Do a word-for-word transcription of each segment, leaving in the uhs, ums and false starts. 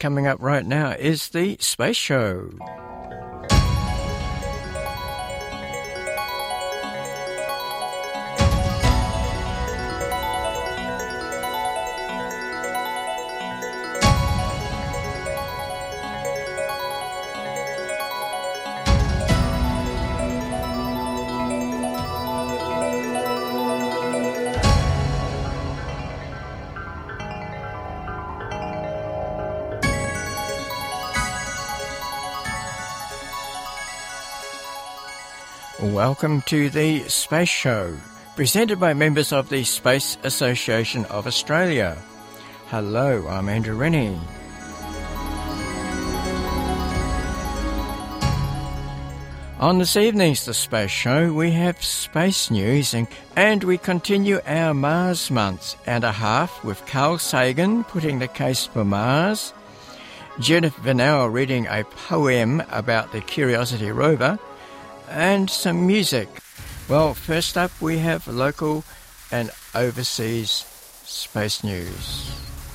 coming up right now is the Space Show. Welcome to the Space Show, presented by members of the Space Association of Australia. Hello, I'm Andrew Rennie. On this evening's The Space Show, we have space news and, and we continue our Mars month and a half with Carl Sagan putting the case for Mars, Judith Vanel reading a poem about the Curiosity rover, and some music. Well, first up we have local and overseas space news.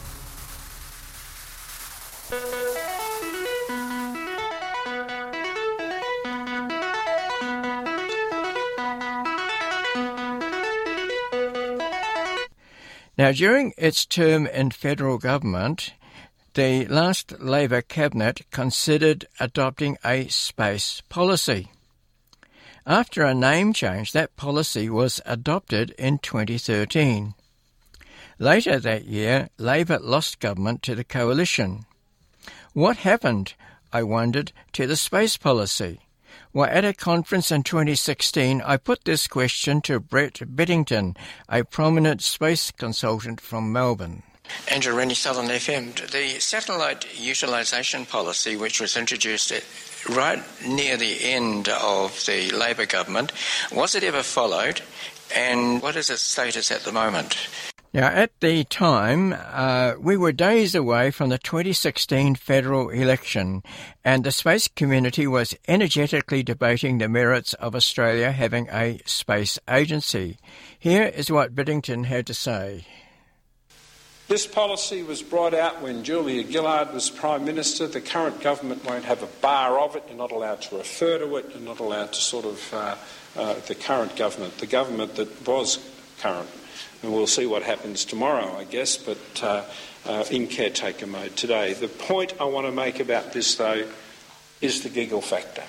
Now, during its term in federal government, the last Labor cabinet considered adopting a space policy. After a name change, that policy was adopted in twenty thirteen. Later that year, Labor lost government to the coalition. What happened, I wondered, to the space policy? Well, at a conference in twenty sixteen, I put this question to Brett Beddington, a prominent space consultant from Melbourne. Andrew Rennie, Southern F M. The satellite utilisation policy, which was introduced at right near the end of the Labor government, was it ever followed, and what is its status at the moment? Now, at the time, uh, we were days away from the twenty sixteen federal election, and the space community was energetically debating the merits of Australia having a space agency. Here is what Beddington had to say. This policy was brought out when Julia Gillard was Prime Minister. The current government won't have a bar of it. You're not allowed to refer to it. You're not allowed to sort of uh, uh, the current government, the government that was current. And we'll see what happens tomorrow, I guess, but uh, uh, in caretaker mode today. The point I want to make about this, though, is the giggle factor.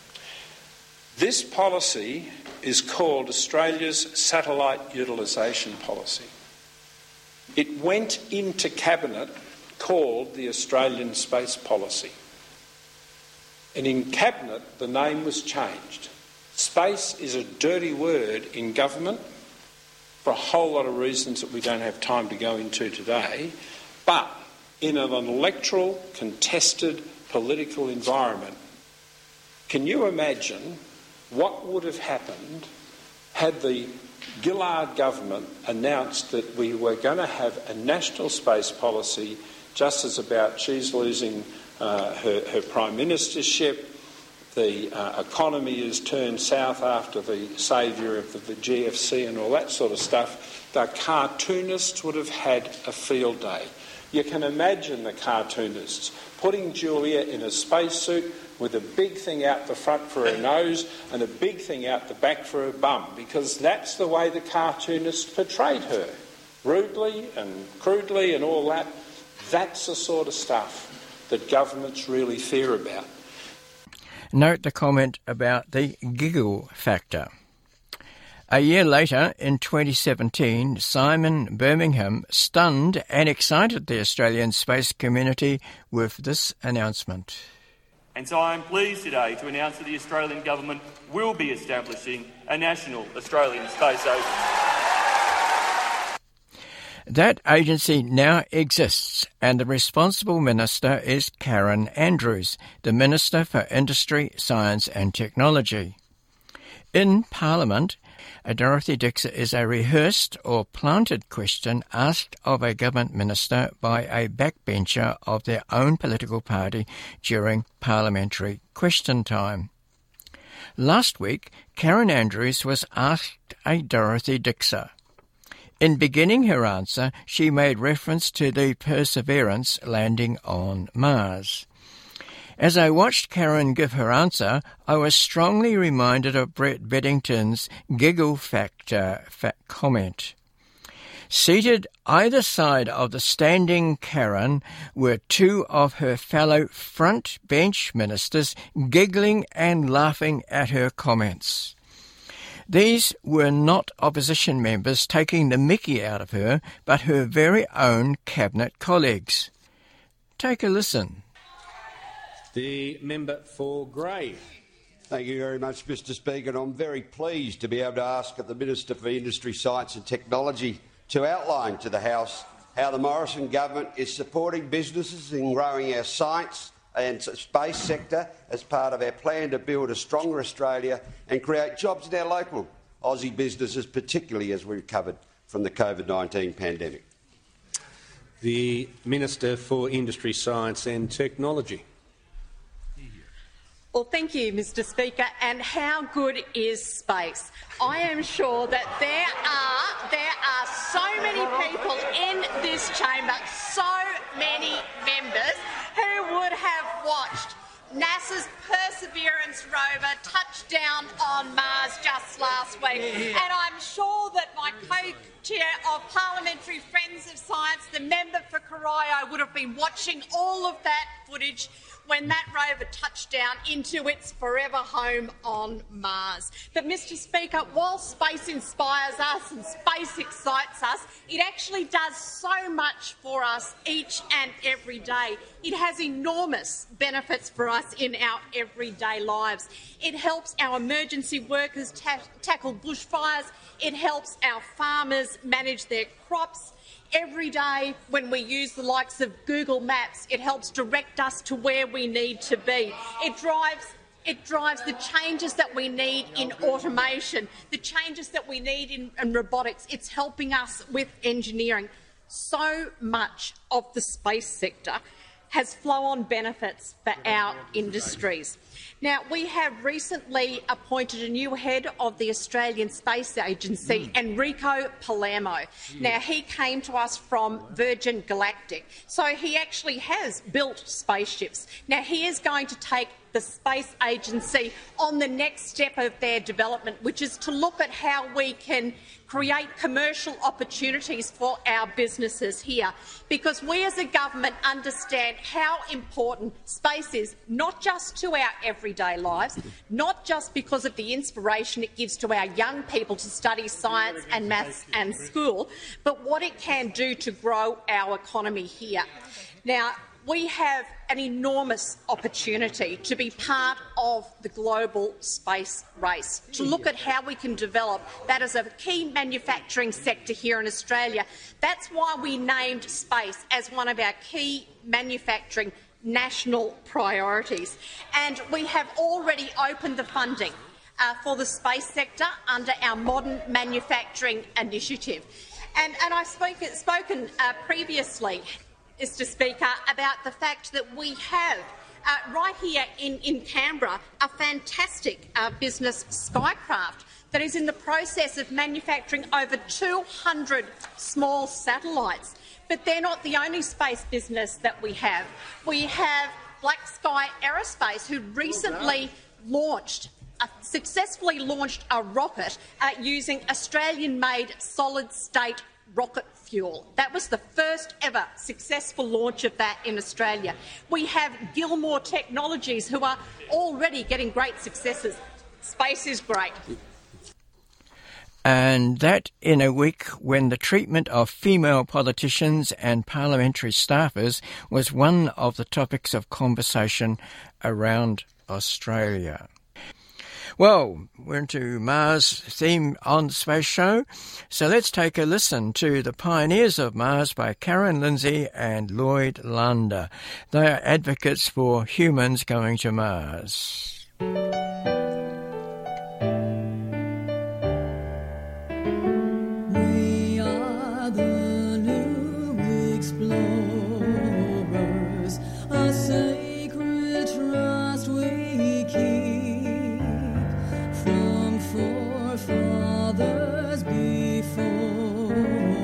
This policy is called Australia's Satellite Utilisation Policy. It went into Cabinet called the Australian Space Policy. And in Cabinet, the name was changed. Space is a dirty word in government for a whole lot of reasons that we don't have time to go into today. But in an electoral, contested political environment, can you imagine what would have happened had the Gillard government announced that we were going to have a national space policy just as about she's losing uh, her, her prime ministership, the uh, economy has turned south after the saviour of the, the G F C and all that sort of stuff. The cartoonists would have had a field day. You can imagine the cartoonists putting Julia in a spacesuit with a big thing out the front for her nose and a big thing out the back for her bum, because that's the way the cartoonists portrayed her, rudely and crudely and all that. That's the sort of stuff that governments really fear about. Note the comment about the giggle factor. A year later, in twenty seventeen, Simon Birmingham stunned and excited the Australian space community with this announcement. And so I am pleased today to announce that the Australian Government will be establishing a national Australian Space Agency. That agency now exists, and the responsible minister is Karen Andrews, the Minister for Industry, Science and Technology. In Parliament, a Dorothy Dixer is a rehearsed or planted question asked of a government minister by a backbencher of their own political party during parliamentary question time. Last week, Karen Andrews was asked a Dorothy Dixer. In beginning her answer, she made reference to the Perseverance landing on Mars. As I watched Karen give her answer, I was strongly reminded of Brett Beddington's giggle factor fa- comment. Seated either side of the standing Karen were two of her fellow front bench ministers giggling and laughing at her comments. These were not opposition members taking the mickey out of her, but her very own cabinet colleagues. Take a listen. The member for Grey. Thank you very much, Mister Speaker. And I'm very pleased to be able to ask the Minister for Industry, Science and Technology to outline to the House how the Morrison government is supporting businesses in growing our science and space sector as part of our plan to build a stronger Australia and create jobs in our local Aussie businesses, particularly as we recovered from the COVID nineteen pandemic. The Minister for Industry, Science and Technology. Well, thank you, Mister Speaker. And how good is space? I am sure that there are there are so many people in this chamber, so many members who would have watched NASA's Perseverance rover touch down on Mars just last week. And I'm sure that my co-chair of Parliamentary Friends of Science, the member for Corio, would have been watching all of that footage when that rover touched down into its forever home on Mars. But, Mister Speaker, while space inspires us and space excites us, it actually does so much for us each and every day. It has enormous benefits for us in our everyday lives. It helps our emergency workers ta- tackle bushfires. It helps our farmers manage their crops. Every day when we use the likes of Google Maps, it helps direct us to where we need to be. It drives It drives the changes that we need in automation, the changes that we need in, in robotics. It's helping us with engineering. So much of the space sector has flow-on benefits for our industries. Now, we have recently appointed a new head of the Australian Space Agency, mm. Enrico Palermo. Mm. Now, he came to us from Virgin Galactic, so he actually has built spaceships. Now, he is going to take the Space Agency on the next step of their development, which is to look at how we can create commercial opportunities for our businesses here, because we as a government understand how important space is, not just to our everyday lives, not just because of the inspiration it gives to our young people to study science and maths and school, but what it can do to grow our economy here. Now, we have an enormous opportunity to be part of the global space race, to look at how we can develop that as a key manufacturing sector here in Australia. That's why we named space as one of our key manufacturing national priorities. And we have already opened the funding uh, for the space sector under our Modern Manufacturing Initiative. And, and I've spoken, spoken uh, previously, Mister Speaker, about the fact that we have uh, right here in, in Canberra a fantastic uh, business, Skycraft, that is in the process of manufacturing over two hundred small satellites. But they're not the only space business that we have. We have Black Sky Aerospace, who recently launched Uh, successfully launched a rocket uh, using Australian-made solid-state rocket fuel. That was the first ever successful launch of that in Australia. We have Gilmore Technologies, who are already getting great successes. Space is great. And that in a week when the treatment of female politicians and parliamentary staffers was one of the topics of conversation around Australia. Well, we're into Mars theme on the Space Show, so let's take a listen to The Pioneers of Mars by Karen Lindsay and Lloyd Lander. They are advocates for humans going to Mars. We are the new explorers, a sacred trust we keep. Forefathers before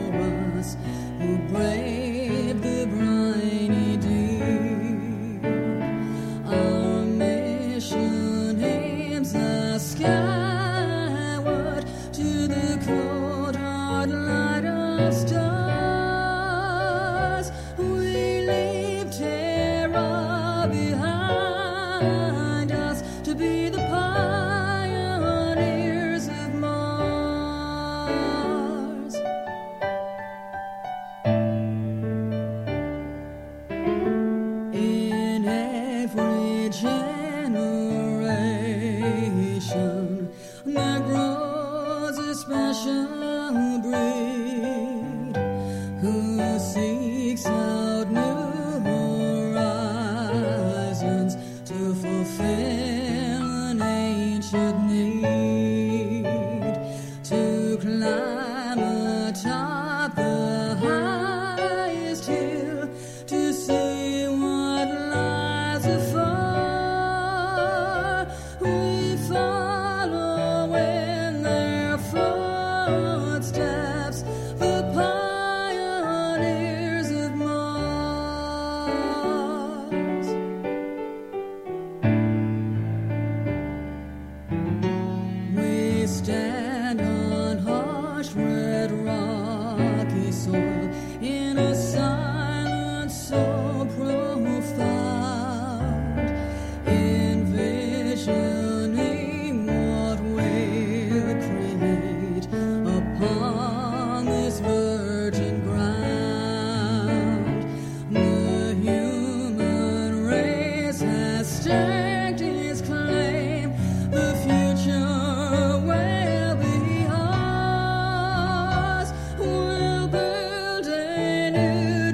staked his claim. The future will be ours. We'll build a new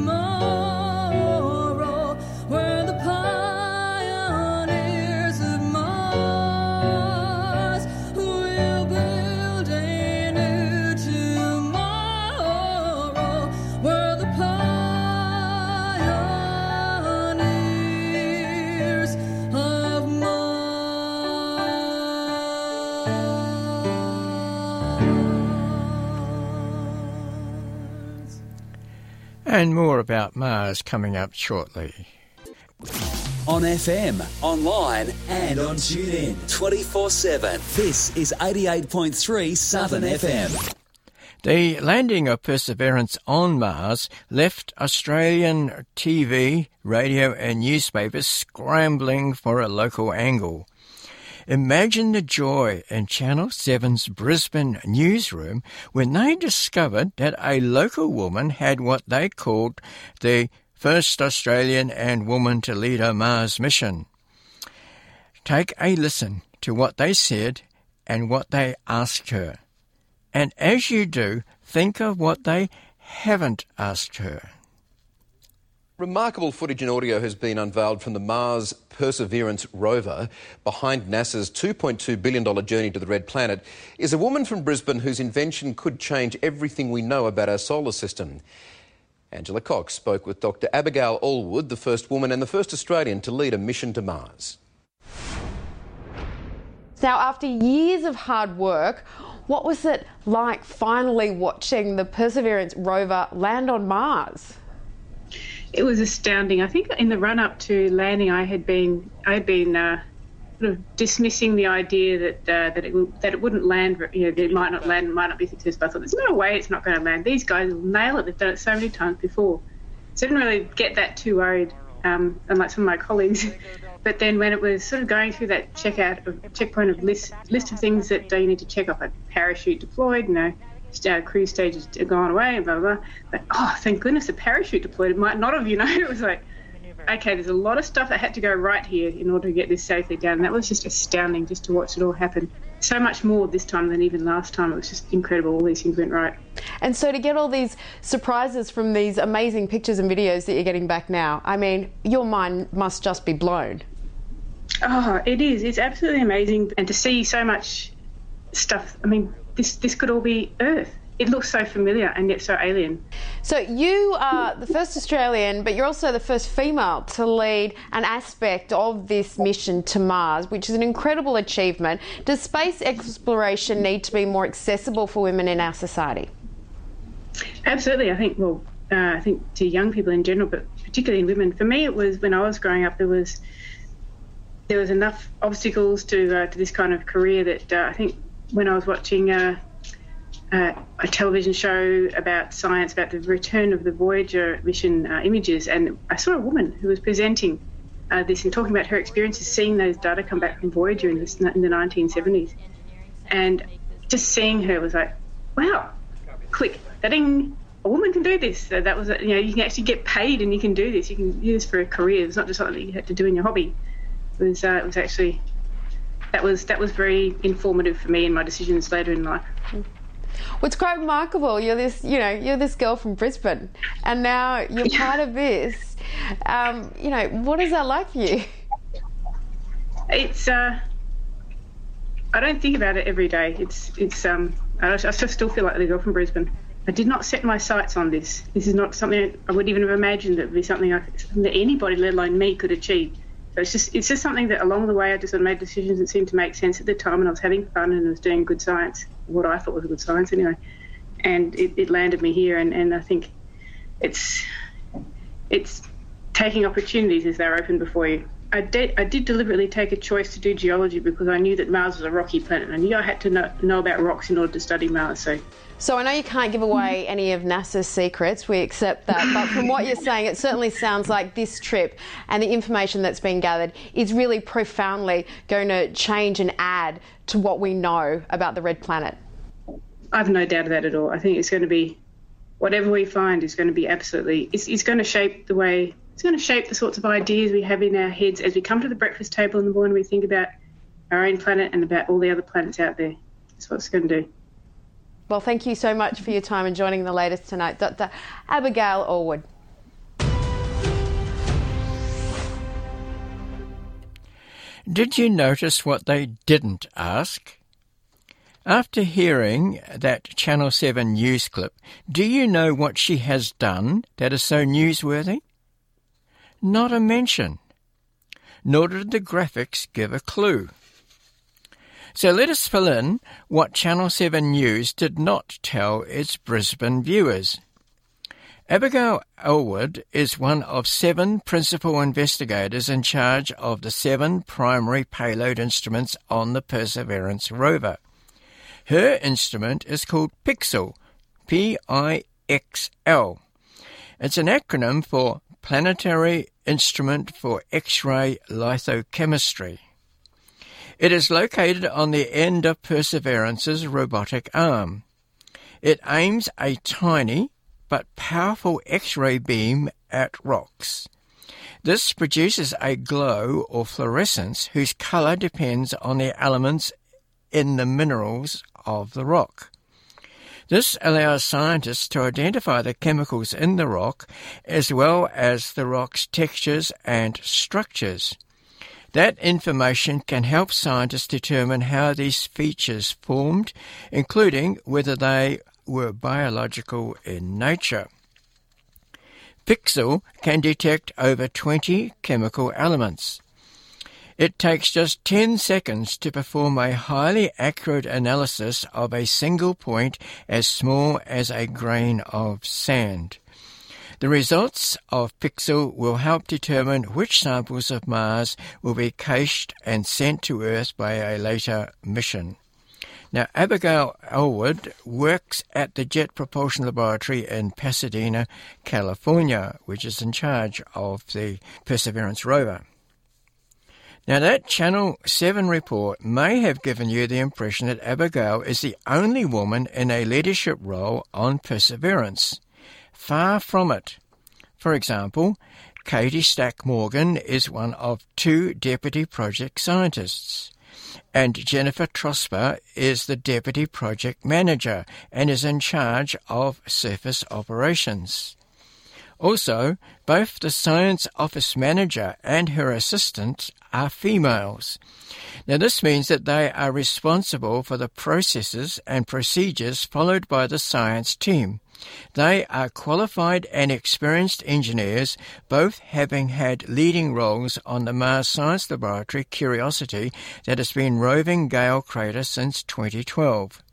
tomorrow where the pioneers of Mars will build a new tomorrow where the pioneers of Mars. And more about Mars coming up shortly. On F M, online and on TuneIn twenty-four seven. This is eighty-eight point three Southern F M. The landing of Perseverance on Mars left Australian T V, radio and newspapers scrambling for a local angle. Imagine the joy in Channel seven's Brisbane newsroom when they discovered that a local woman had what they called the first Australian and woman to lead a Mars mission. Take a listen to what they said and what they asked her. And as you do, think of what they haven't asked her. Remarkable footage and audio has been unveiled from the Mars Perseverance rover. Behind NASA's two point two billion dollars journey to the Red Planet is a woman from Brisbane whose invention could change everything we know about our solar system. Angela Cox spoke with Doctor Abigail Allwood, the first woman and the first Australian to lead a mission to Mars. Now, after years of hard work, what was it like finally watching the Perseverance rover land on Mars? It was astounding. I think in the run-up to landing, I had been I had been uh, sort of dismissing the idea that uh, that it w- that it wouldn't land. You know, that it might not land, might not be successful. I thought there's no way it's not going to land. These guys will nail it. They've done it so many times before. So I didn't really get that too worried, um, unlike some of my colleagues. But then when it was sort of going through that checkout of checkpoint of list list of things that uh, you need to check off, like parachute deployed, you know. Uh, cruise stages gone away and blah, blah, blah. But, oh, thank goodness the parachute deployed. It might not have, you know. It was like, okay, there's a lot of stuff that had to go right here in order to get this safely down. And that was just astounding just to watch it all happen. So much more this time than even last time. It was just incredible. All these things went right. And so to get all these surprises from these amazing pictures and videos that you're getting back now, I mean, your mind must just be blown. Oh, it is. It's absolutely amazing. And to see so much stuff, I mean, This this could all be Earth. It looks so familiar and yet so alien. So you are the first Australian, but you're also the first female to lead an aspect of this mission to Mars, which is an incredible achievement. Does space exploration need to be more accessible for women in our society? Absolutely. I think, well, uh, I think to young people in general, but particularly in women. For me, it was when I was growing up, there was there was enough obstacles to uh, to this kind of career that uh, I think when I was watching uh, uh, a television show about science, about the return of the Voyager mission uh, images, and I saw a woman who was presenting uh, this and talking about her experiences seeing those data come back from Voyager in, this, in the nineteen seventies. And just seeing her was like, wow, click, ding, a woman can do this. So that was, you know, you can actually get paid and you can do this. You can use this for a career. It's not just something that you had to do in your hobby. It was, uh, it was actually... That was that was very informative for me in my decisions later in life. Well, it's quite remarkable. You're this, you know, you're this girl from Brisbane, and now you're part of this. Um, you know, what is that like for you? It's. Uh, I don't think about it every day. It's. It's. Um. I, I still feel like the girl from Brisbane. I did not set my sights on this. This is not something I would even have imagined it would be something, I, something that anybody, let alone me, could achieve. So it's just it's just something that along the way I just sort of made decisions that seemed to make sense at the time, and I was having fun and I was doing good science, what I thought was good science anyway. And it, it landed me here, and, and I think it's it's taking opportunities as they're open before you. I did I did deliberately take a choice to do geology because I knew that Mars was a rocky planet, and I knew I had to know, know about rocks in order to study Mars. So. So I know you can't give away any of NASA's secrets, we accept that, but from what you're saying, it certainly sounds like this trip and the information that's been gathered is really profoundly going to change and add to what we know about the Red Planet. I have no doubt of that at all. I think it's going to be, whatever we find is going to be absolutely, it's, it's going to shape the way It's going to shape the sorts of ideas we have in our heads as we come to the breakfast table in the morning. We think about our own planet and about all the other planets out there. That's what it's going to do. Well, thank you so much for your time and joining the latest tonight, Doctor Abigail Allwood. Did you notice what they didn't ask? After hearing that Channel seven news clip, do you know what she has done that is so newsworthy? Not a mention. Nor did the graphics give a clue. So let us fill in what Channel seven News did not tell its Brisbane viewers. Abigail Allwood is one of seven principal investigators in charge of the seven primary payload instruments on the Perseverance rover. Her instrument is called PIXL, P I X L. It's an acronym for Planetary Instrument for X-ray Lithochemistry. It is located on the end of Perseverance's robotic arm. It aims a tiny but powerful X-ray beam at rocks. This produces a glow or fluorescence whose colour depends on the elements in the minerals of the rock. This allows scientists to identify the chemicals in the rock as well as the rock's textures and structures. That information can help scientists determine how these features formed, including whether they were biological in nature. PIXL can detect over twenty chemical elements. It takes just ten seconds to perform a highly accurate analysis of a single point as small as a grain of sand. The results of PIXL will help determine which samples of Mars will be cached and sent to Earth by a later mission. Now, Abigail Allwood works at the Jet Propulsion Laboratory in Pasadena, California, which is in charge of the Perseverance rover. Now, that Channel seven report may have given you the impression that Abigail is the only woman in a leadership role on Perseverance. Far from it. For example, Katie Stack-Morgan is one of two deputy project scientists, and Jennifer Trosper is the deputy project manager and is in charge of surface operations. Also, both the science office manager and her assistant are females. Now, this means that they are responsible for the processes and procedures followed by the science team. They are qualified and experienced engineers, both having had leading roles on the Mars Science Laboratory Curiosity that has been roving Gale Crater since twenty twelve.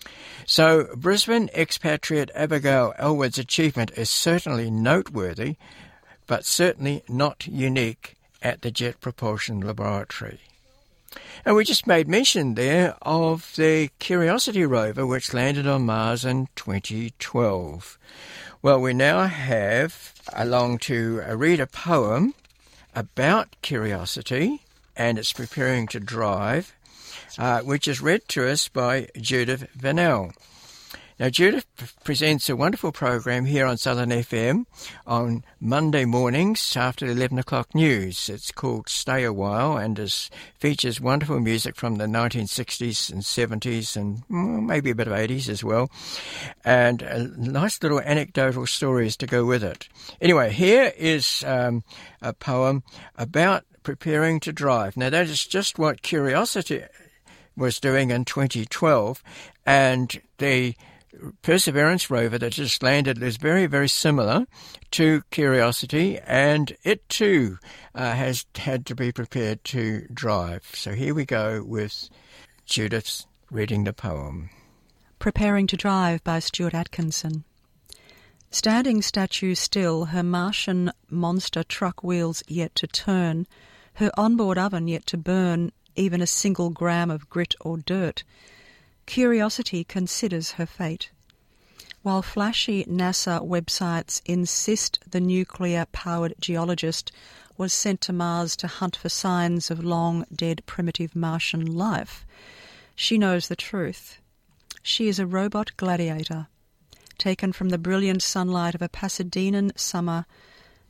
So Brisbane expatriate Abigail Allwood's achievement is certainly noteworthy, but certainly not unique at the Jet Propulsion Laboratory. And we just made mention there of the Curiosity rover, which landed on Mars in twenty twelve. Well, we now have along to read a poem about Curiosity, and it's preparing to drive, uh, which is read to us by Judith Vanell. Now, Judith presents a wonderful program here on Southern F M on Monday mornings after the eleven o'clock news. It's called Stay a While and is, features wonderful music from the nineteen sixties and seventies and well, maybe a bit of eighties as well, and uh, nice little anecdotal stories to go with it. Anyway, here is um, a poem about preparing to drive. Now, that is just what Curiosity was doing in twenty twelve, and the Perseverance rover that just landed is very, very similar to Curiosity, and it too uh, has had to be prepared to drive. So here we go with Judith reading the poem. Preparing to Drive by Stuart Atkinson. Standing statue still, her Martian monster truck wheels yet to turn, her onboard oven yet to burn even a single gram of grit or dirt, Curiosity considers her fate. While flashy NASA websites insist the nuclear-powered geologist was sent to Mars to hunt for signs of long-dead primitive Martian life, she knows the truth. She is a robot gladiator, taken from the brilliant sunlight of a Pasadenan summer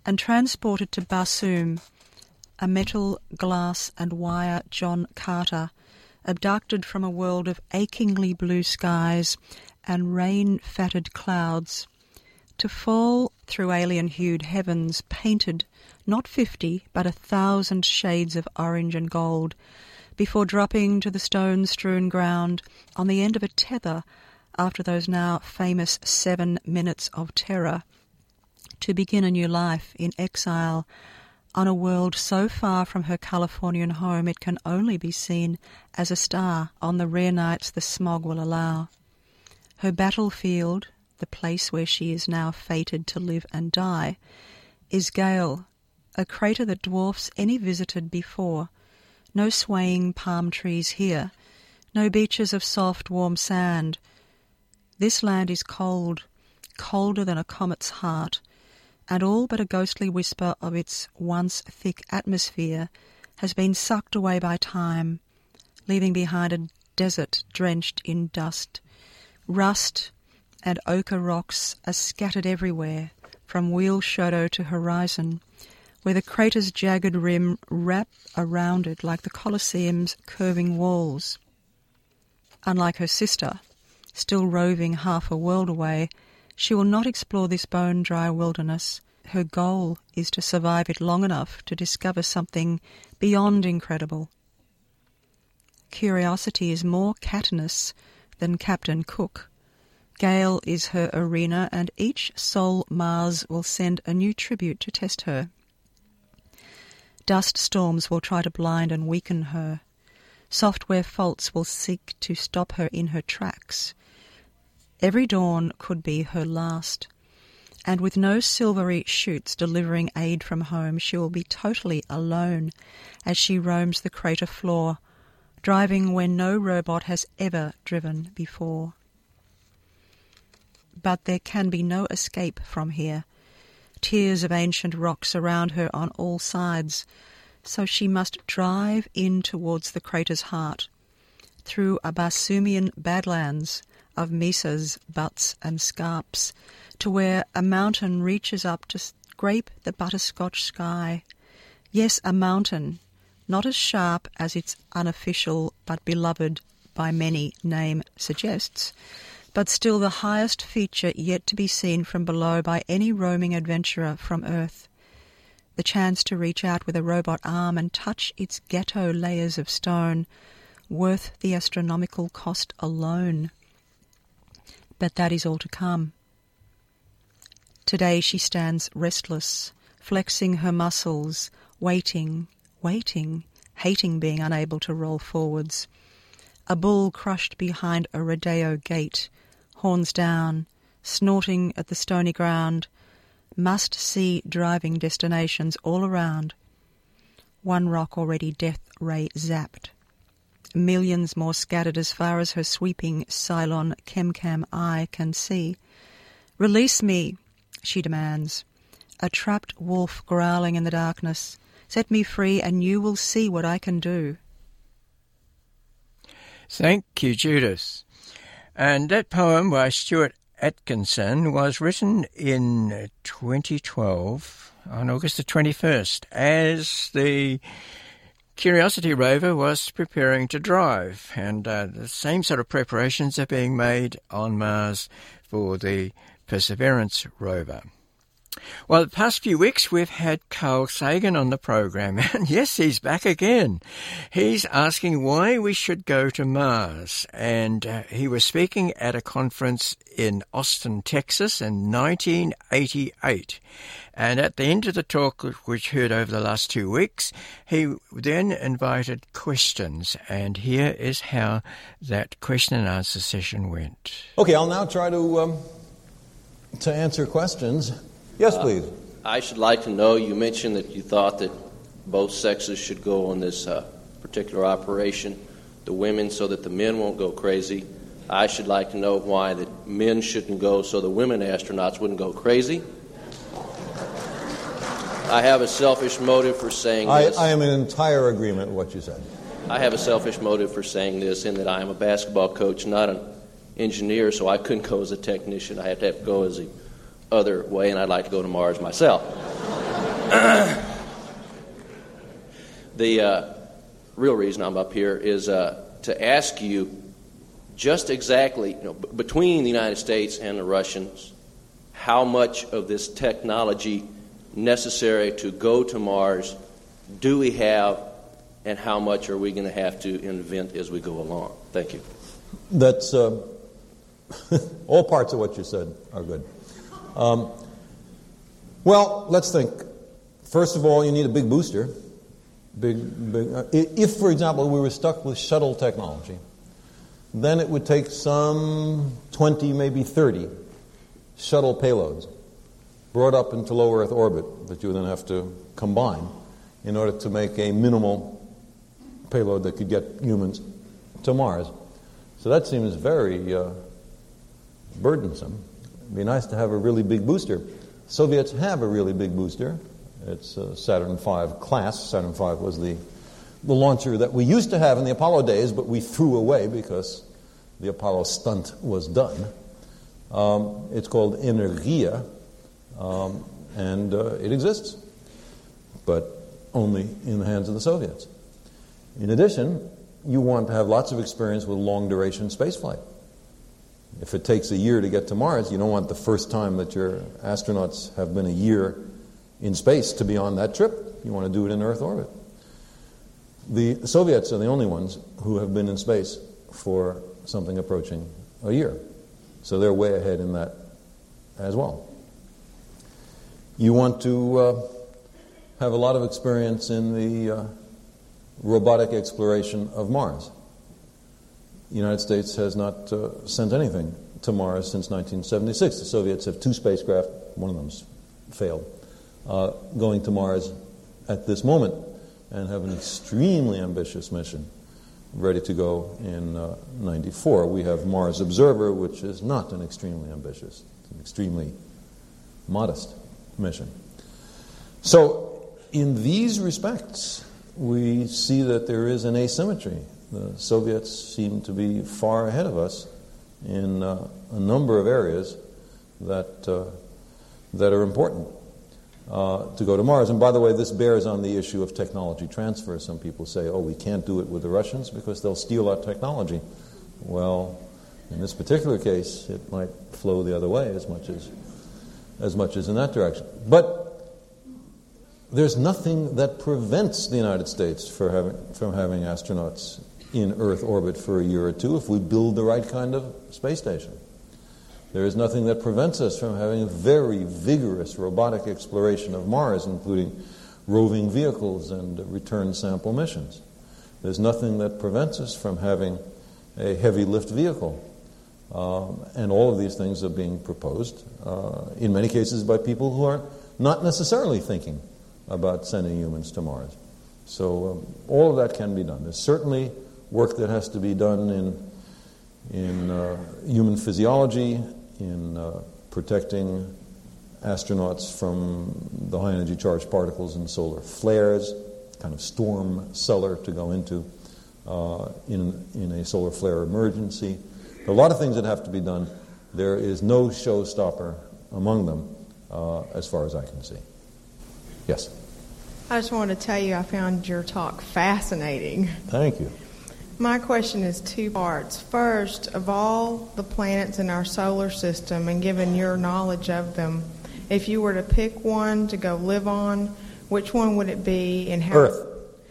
and transported to Barsoom, a metal, glass and wire John Carter, abducted from a world of achingly blue skies and rain-fatted clouds, to fall through alien-hued heavens painted not fifty but a thousand shades of orange and gold, before dropping to the stone-strewn ground on the end of a tether after those now famous seven minutes of terror, to begin a new life in exile on a world so far from her Californian home it can only be seen as a star on the rare nights the smog will allow. Her battlefield, the place where she is now fated to live and die, is Gale, a crater that dwarfs any visited before. No swaying palm trees here, no beaches of soft, warm sand. This land is cold, colder than a comet's heart, and all but a ghostly whisper of its once thick atmosphere has been sucked away by time, leaving behind a desert drenched in dust. Rust and ochre rocks are scattered everywhere, from wheel shadow to horizon, where the crater's jagged rim wrap around it like the Colosseum's curving walls. Unlike her sister, still roving half a world away, she will not explore this bone-dry wilderness. Her goal is to survive it long enough to discover something beyond incredible. Curiosity is more Katniss than Captain Cook. Gale is her arena, and each Sol Mars will send a new tribute to test her. Dust storms will try to blind and weaken her. Software faults will seek to stop her in her tracks. Every dawn could be her last, and with no silvery shoots delivering aid from home, she will be totally alone as she roams the crater floor, driving where no robot has ever driven before. But there can be no escape from here. Tiers of ancient rock surround her on all sides, so she must drive in towards the crater's heart, through a Barsoomian badlands of mesas, butts and scarps, to where a mountain reaches up to scrape the butterscotch sky. Yes, a mountain, not as sharp as its unofficial but beloved by many name suggests, but still the highest feature yet to be seen from below by any roaming adventurer from Earth. The chance to reach out with a robot arm and touch its ghetto layers of stone, worth the astronomical cost alone. But that is all to come. Today she stands restless, flexing her muscles, waiting, waiting, hating being unable to roll forwards. A bull crushed behind a rodeo gate, horns down, snorting at the stony ground, must-see driving destinations all around. One rock already death-ray zapped. Millions more scattered as far as her sweeping Cylon Chemcam eye can see. "Release me," she demands, a trapped wolf growling in the darkness. "Set me free and you will see what I can do." Thank you, Judith. And that poem by Stuart Atkinson was written in twenty twelve, on August the twenty-first, as the Curiosity rover was preparing to drive, and uh, the same sort of preparations are being made on Mars for the Perseverance rover. Well, the past few weeks we've had Carl Sagan on the program, and yes, he's back again. He's asking why we should go to Mars, and uh, he was speaking at a conference in Austin, Texas in nineteen eighty-eight. And at the end of the talk, which heard over the last two weeks, he then invited questions, and here is how that question and answer session went. Okay, I'll now try to um, to answer questions. Yes, please. Uh, I should like to know, you mentioned that you thought that both sexes should go on this uh, particular operation, the women so that the men won't go crazy. I should like to know why that men shouldn't go so the women astronauts wouldn't go crazy. I have a selfish motive for saying I, this. I am in entire agreement with what you said. I have a selfish motive for saying this in that I am a basketball coach, not an engineer, so I couldn't go as a technician. I have to, have to go as the other way, and I'd like to go to Mars myself. The uh, real reason I'm up here is uh, to ask you just exactly, you know, b- between the United States and the Russians, how much of this technology necessary to go to Mars do we have, and how much are we going to have to invent as we go along? Thank you. That's uh, all parts of what you said are good. Um, well, let's think. First of all, you need a big booster. Big, big. Uh, if, for example, we were stuck with shuttle technology, then it would take some twenty, maybe thirty shuttle payloads brought up into low Earth orbit that you would then have to combine in order to make a minimal payload that could get humans to Mars. So that seems very uh, burdensome. It'd be nice to have a really big booster. Soviets have a really big booster. It's uh, Saturn five class. Saturn five was the, the launcher that we used to have in the Apollo days, but we threw away because the Apollo stunt was done. Um, it's called Energia, um, and uh, it exists, but only in the hands of the Soviets. In addition, you want to have lots of experience with long-duration spaceflight. If it takes a year to get to Mars, you don't want the first time that your astronauts have been a year in space to be on that trip. You want to do it in Earth orbit. The Soviets are the only ones who have been in space for something approaching a year. So they're way ahead in that as well. You want to uh, have a lot of experience in the uh, robotic exploration of Mars. The United States has not uh, sent anything to Mars since nineteen seventy-six. The Soviets have two spacecraft, one of them's failed, uh, going to Mars at this moment, and have an extremely ambitious mission ready to go in uh, ninety-four. We have Mars Observer, which is not an extremely ambitious, it's an extremely modest mission. So in these respects, we see that there is an asymmetry. The Soviets seem to be far ahead of us in uh, a number of areas that uh, that are important uh, to go to Mars. And by the way, this bears on the issue of technology transfer. Some people say, oh, we can't do it with the Russians because they'll steal our technology. Well, in this particular case, it might flow the other way as much as as much as in that direction. But there's nothing that prevents the United States for having, from having astronauts in Earth orbit for a year or two if we build the right kind of space station. There is nothing that prevents us from having a very vigorous robotic exploration of Mars, including roving vehicles and return sample missions. There's nothing that prevents us from having a heavy lift vehicle. Um, and all of these things are being proposed, uh, in many cases by people who are not necessarily thinking about sending humans to Mars. So um, all of that can be done. There's certainly work that has to be done in in uh, human physiology, in uh, protecting astronauts from the high-energy charged particles in solar flares, kind of storm cellar to go into uh, in in a solar flare emergency. There are a lot of things that have to be done. There is no showstopper among them, uh, as far as I can see. Yes? I just wanted to tell you I found your talk fascinating. Thank you. My question is two parts. First, of all the planets in our solar system, and given your knowledge of them, if you were to pick one to go live on, which one would it be and how? Earth.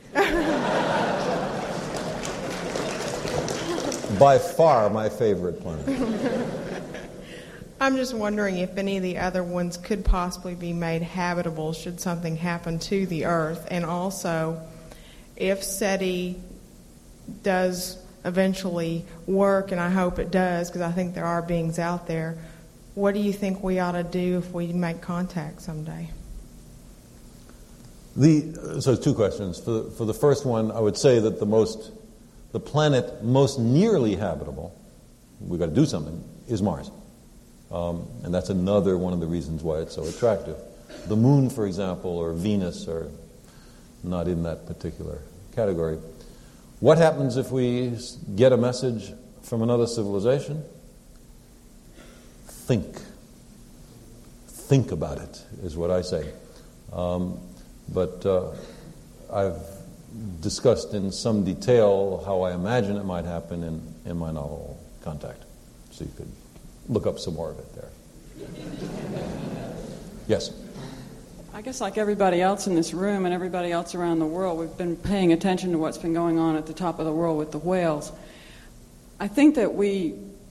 By far my favorite planet. I'm just wondering if any of the other ones could possibly be made habitable should something happen to the Earth. And also, if SETI does eventually work, and I hope it does because I think there are beings out there, what do you think we ought to do if we make contact someday? The, so two questions. For the, for the first one, I would say that the most, the planet most nearly habitable, we've got to do something, is Mars. Um, and that's another one of the reasons why it's so attractive. The Moon, for example, or Venus are not in that particular category. What happens if we get a message from another civilization? Think. Think about it, is what I say. Um, but uh, I've discussed in some detail how I imagine it might happen in, in my novel Contact. So you could look up some more of it there. Yes? I guess like everybody else in this room and everybody else around the world, we've been paying attention to what's been going on at the top of the world with the whales. I think that we,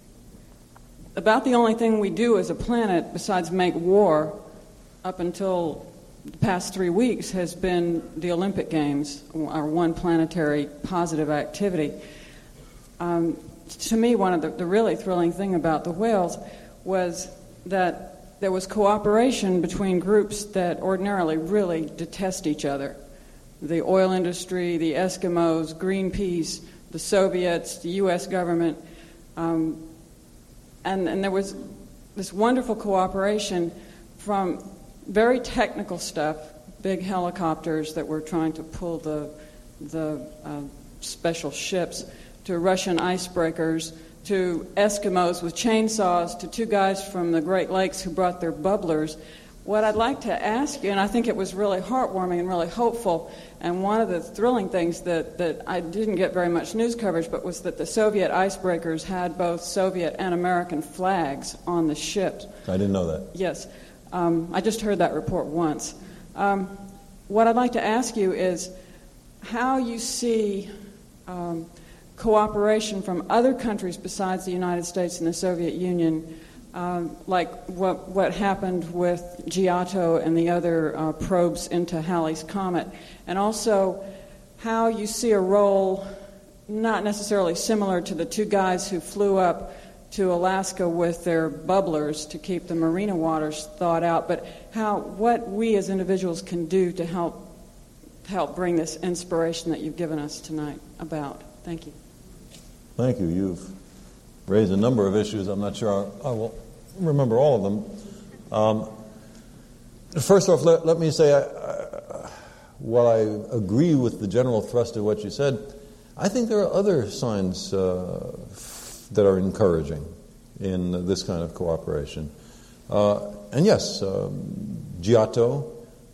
about the only thing we do as a planet besides make war up until the past three weeks has been the Olympic Games, our one planetary positive activity. Um, to me, one of the, the really thrilling thing about the whales was that there was cooperation between groups that ordinarily really detest each other. The oil industry, the Eskimos, Greenpeace, the Soviets, the U S government. Um, and, and there was this wonderful cooperation from very technical stuff, big helicopters that were trying to pull the, the uh, special ships, to Russian icebreakers, to Eskimos with chainsaws, to two guys from the Great Lakes who brought their bubblers. What I'd like to ask you, and I think it was really heartwarming and really hopeful, and one of the thrilling things that, that I didn't get very much news coverage, but was that the Soviet icebreakers had both Soviet and American flags on the ships. I didn't know that. Yes. Um, I just heard that report once. Um, what I'd like to ask you is how you see um, cooperation from other countries besides the United States and the Soviet Union, um, like what what happened with Giotto and the other uh, probes into Halley's Comet, and also how you see a role not necessarily similar to the two guys who flew up to Alaska with their bubblers to keep the marina waters thawed out, but how what we as individuals can do to help help bring this inspiration that you've given us tonight about. Thank you. Thank you. You've raised a number of issues. I'm not sure I will remember all of them. Um, first off, let, let me say, I, I, while I agree with the general thrust of what you said, I think there are other signs uh, that are encouraging in this kind of cooperation. Uh, and yes, um, Giotto,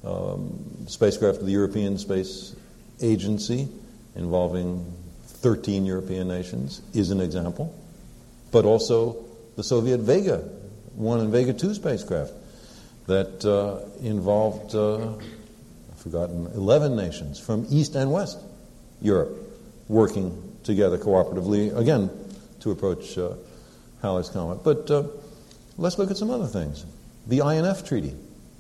um, spacecraft of the European Space Agency, involving thirteen European nations, is an example. But also the Soviet Vega one and Vega two spacecraft that uh, involved, uh, I've forgotten, eleven nations from East and West Europe working together cooperatively, again, to approach uh, Halley's Comet. But uh, let's look at some other things. The I N F Treaty,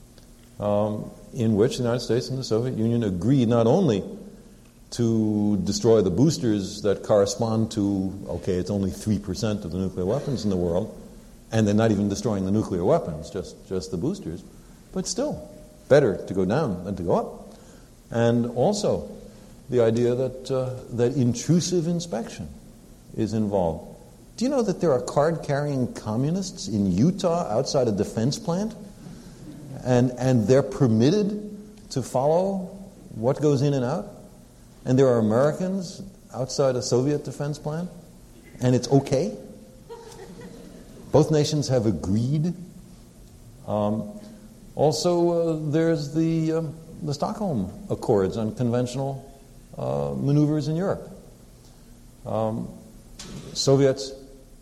um, in which the United States and the Soviet Union agreed not only to destroy the boosters that correspond to, okay, it's only three percent of the nuclear weapons in the world, and they're not even destroying the nuclear weapons, just, just the boosters, but still, better to go down than to go up. And also the idea that, uh, that intrusive inspection is involved. Do you know that there are card-carrying communists in Utah outside a defense plant? And, and they're permitted to follow what goes in and out? And there are Americans outside a Soviet defense plant, and it's okay? Both nations have agreed. Um, also, uh, there's the, uh, the Stockholm Accords on conventional uh, maneuvers in Europe. Um, Soviets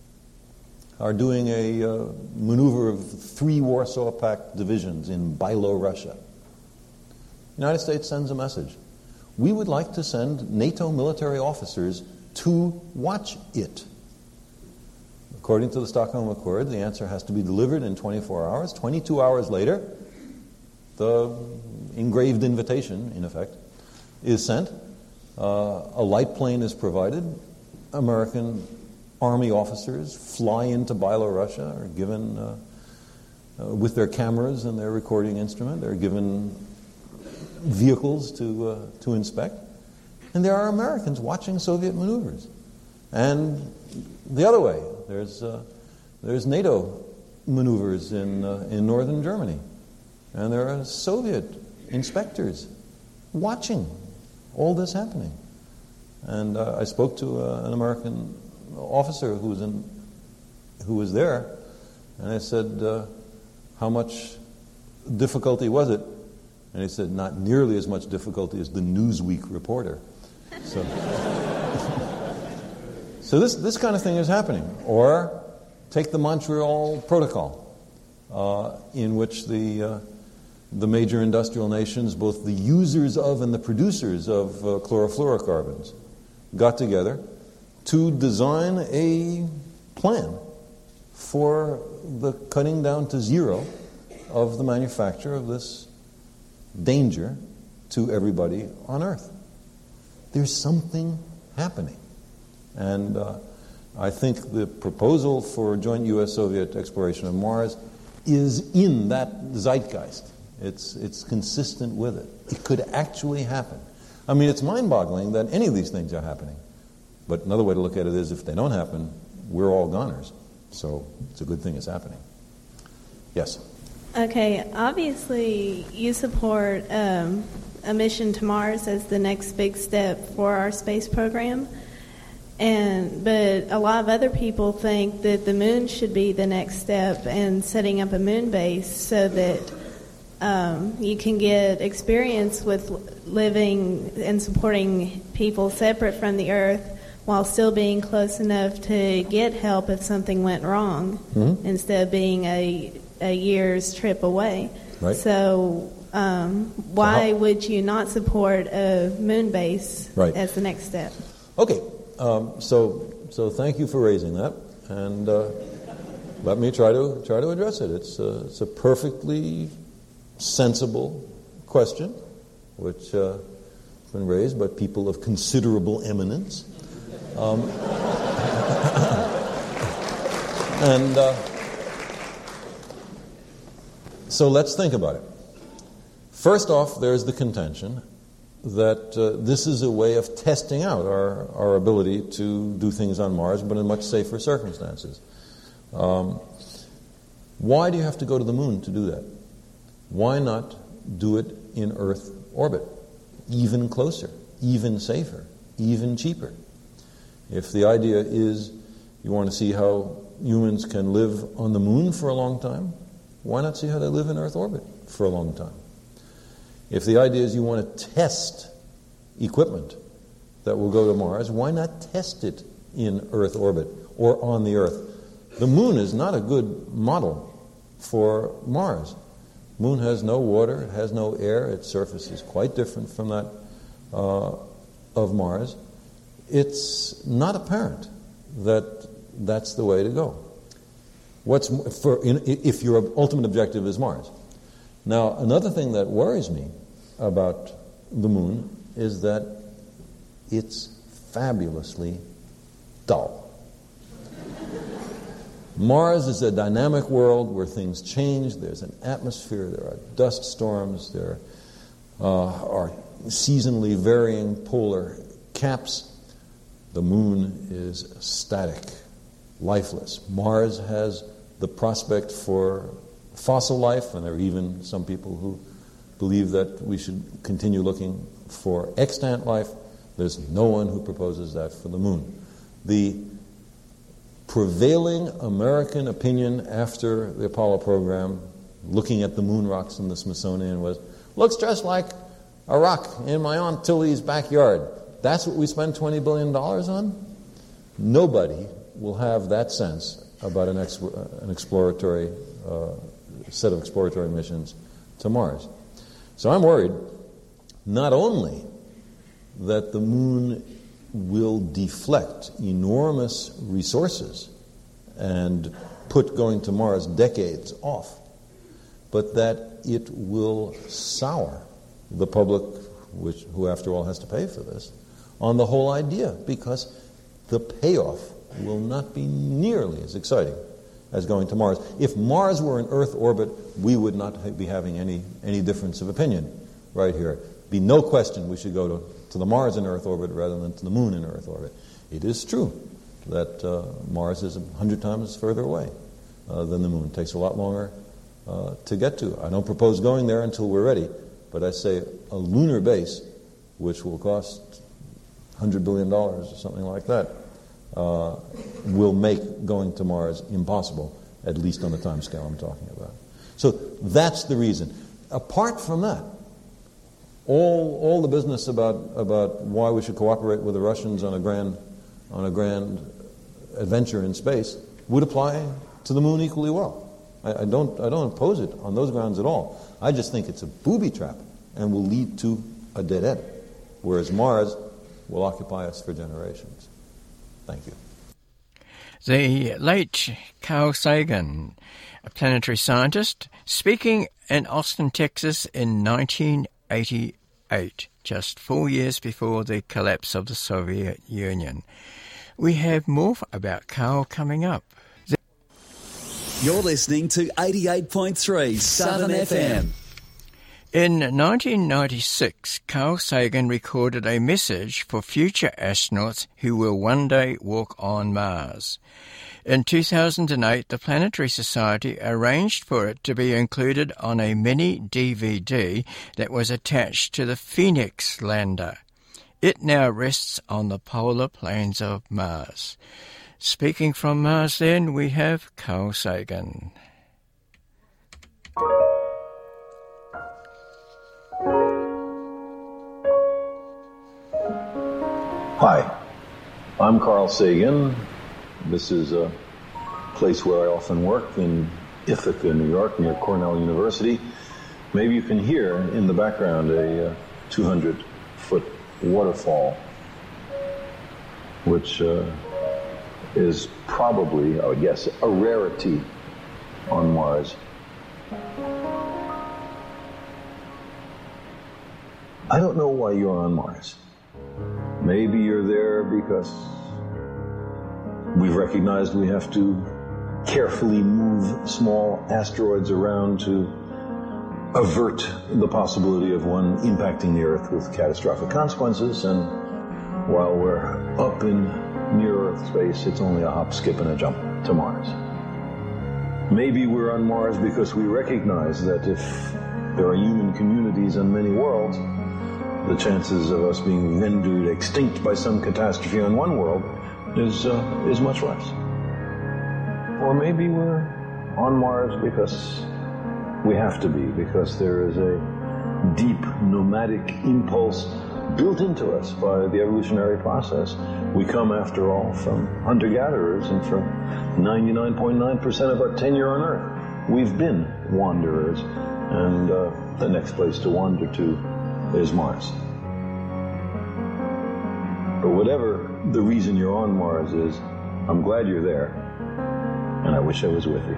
are doing a uh, maneuver of three Warsaw Pact divisions in Byelorussia. The United States sends a message. We would like to send NATO military officers to watch it. According to the Stockholm Accord, the answer has to be delivered in twenty-four hours. twenty-two hours later, the engraved invitation, in effect, is sent. Uh, a light plane is provided. American Army officers fly into Byelorussia, are given, uh, uh, with their cameras and their recording instrument, they're given vehicles to uh, to inspect, and there are Americans watching Soviet maneuvers. And the other way, there's uh, there's NATO maneuvers in uh, in northern Germany, and there are Soviet inspectors watching all this happening. And uh, I spoke to uh, an American officer who was in who was there, and I said, uh, "How much difficulty was it And he said, not nearly as much difficulty as the Newsweek reporter. So, so this, this kind of thing is happening. Or take the Montreal Protocol, uh, in which the, uh, the major industrial nations, both the users of and the producers of uh, chlorofluorocarbons, got together to design a plan for the cutting down to zero of the manufacture of this danger to everybody on Earth. There's something happening. And uh, I think the proposal for joint U S Soviet exploration of Mars is in that zeitgeist. It's, it's consistent with it. It could actually happen. I mean, it's mind-boggling that any of these things are happening. But another way to look at it is if they don't happen, we're all goners. So it's a good thing it's happening. Yes? Okay, obviously you support um, a mission to Mars as the next big step for our space program. And but a lot of other people think that the moon should be the next step and setting up a moon base so that um, you can get experience with living and supporting people separate from the Earth while still being close enough to get help if something went wrong, mm-hmm. instead of being a, a year's trip away. Right. So um, why so how, would you not support a moon base right. as the next step? Okay. Um, so, so thank you for raising that, and uh, let me try to try to address it. It's a, it's a perfectly sensible question, which uh, has been raised by people of considerable eminence, um, and uh, so let's think about it. First off, there's the contention that uh, this is a way of testing out our, our ability to do things on Mars, but in much safer circumstances. Um, why do you have to go to the moon to do that? Why not do it in Earth orbit? Even closer, even safer, even cheaper. If the idea is you want to see how humans can live on the moon for a long time, why not see how they live in Earth orbit for a long time? If the idea is you want to test equipment that will go to Mars, why not test it in Earth orbit or on the Earth? The moon is not a good model for Mars. Moon has no water, it has no air, its surface is quite different from that uh, of Mars. It's not apparent that that's the way to go. What's for if your ultimate objective is Mars? Now, another thing that worries me about the moon is that it's fabulously dull. Mars is a dynamic world where things change. There's an atmosphere, there are dust storms, there uh, are seasonally varying polar caps. The moon is static, lifeless. Mars has the prospect for fossil life, and there are even some people who believe that we should continue looking for extant life. There's no one who proposes that for the moon. The prevailing American opinion after the Apollo program, looking at the moon rocks in the Smithsonian, was, looks just like a rock in my Aunt Tillie's backyard. That's what we spend twenty billion dollars on? Nobody will have that sense about an, exp- an exploratory uh, set of exploratory missions to Mars. So I'm worried not only that the moon will deflect enormous resources and put going to Mars decades off, but that it will sour the public, which, who after all has to pay for this, on the whole idea, because the payoff will not be nearly as exciting as going to Mars. If Mars were in Earth orbit, we would not be having any, any difference of opinion right here. Be no question we should go to, to the Mars in Earth orbit rather than to the moon in Earth orbit. It is true that uh, Mars is a hundred times further away uh, than the moon. It takes a lot longer uh, to get to. I don't propose going there until we're ready, but I say a lunar base, which will cost one hundred billion dollars or something like that, Uh, will make going to Mars impossible, at least on the time scale I'm talking about. So that's the reason. Apart from that, all all the business about about why we should cooperate with the Russians on a grand on a grand adventure in space would apply to the moon equally well. I, I don't I don't oppose it on those grounds at all. I just think it's a booby trap and will lead to a dead end, whereas Mars will occupy us for generations. Thank you. The late Carl Sagan, a planetary scientist, speaking in Austin, Texas in nineteen eighty-eight, just four years before the collapse of the Soviet Union. We have more about Carl coming up. You're listening to eighty-eight point three Southern F M. In nineteen ninety-six, Carl Sagan recorded a message for future astronauts who will one day walk on Mars. In two thousand eight, the Planetary Society arranged for it to be included on a mini D V D that was attached to the Phoenix lander. It now rests on the polar plains of Mars. Speaking from Mars then, we have Carl Sagan. Hi, I'm Carl Sagan. This is a place where I often work in Ithaca, New York, near Cornell University. Maybe you can hear in the background a two hundred foot waterfall, which uh, is probably, I would guess, a rarity on Mars. I don't know why you're on Mars. Maybe you're there because we've recognized we have to carefully move small asteroids around to avert the possibility of one impacting the Earth with catastrophic consequences, and while we're up in near-Earth space, it's only a hop, skip, and a jump to Mars. Maybe we're on Mars because we recognize that if there are human communities and many worlds, the chances of us being rendered extinct by some catastrophe on one world is uh, is much less. Or maybe we're on Mars because we have to be, because there is a deep nomadic impulse built into us by the evolutionary process. We come, after all, from hunter-gatherers, and for ninety-nine point nine percent of our tenure on Earth, we've been wanderers, and uh, the next place to wander to is Mars. But whatever the reason you're on Mars is, I'm glad you're there, and I wish I was with you.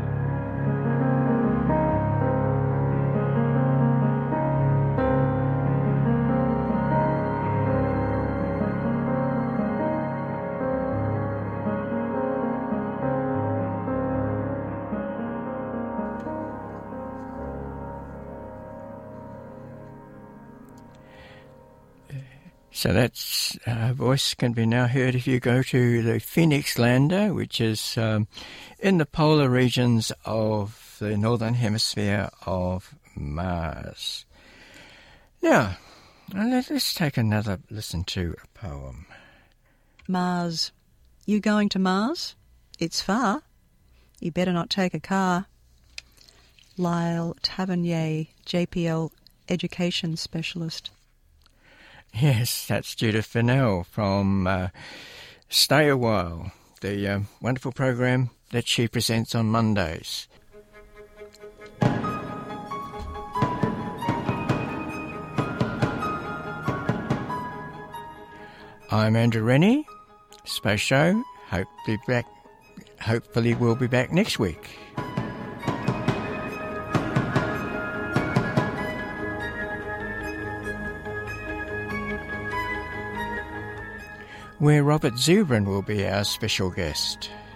So that uh, voice can be now heard if you go to the Phoenix lander, which is um, in the polar regions of the northern hemisphere of Mars. Now, let's take another listen to a poem. Mars. You going to Mars? It's far. You better not take a car. Lyle Tavernier, J P L Education Specialist. Yes, that's Judith Fennell from uh, Stay a While, the uh, wonderful program that she presents on Mondays. I'm Andrew Rennie, Space Show. Hope be back. Hopefully we'll be back next week. Where Robert Zubrin will be our special guest.